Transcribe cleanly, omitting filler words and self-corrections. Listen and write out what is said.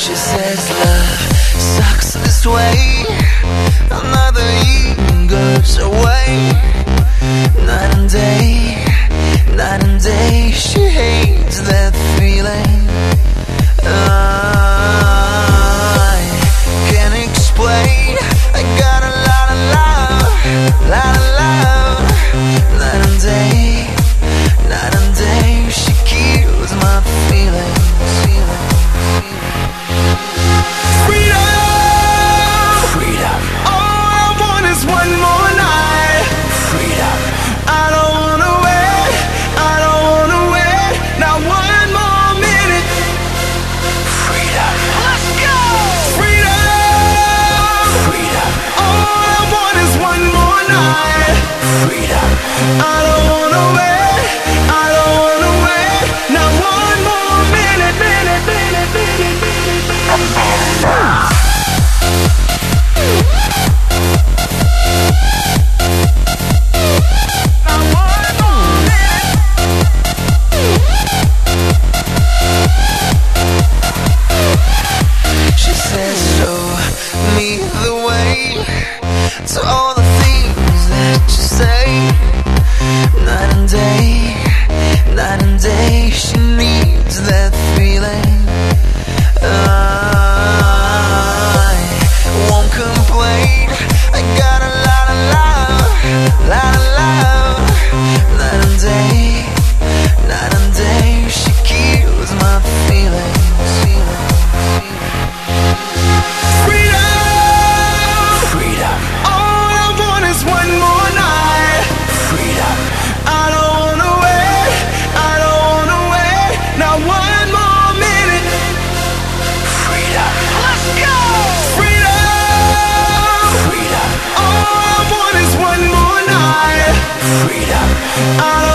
She says love sucks this way. Another year goes away. Night and day, night and day. She hates that feeling. I can't explain. I got a lot of love, lot of love. Night and day, night and day. She kills my feelings. To all the things that you say. Night and day, night and day. She needs that feeling. I won't complain. I got a lot of love, lot of love. Night and day, night and day. She kills my feelings. Freedom.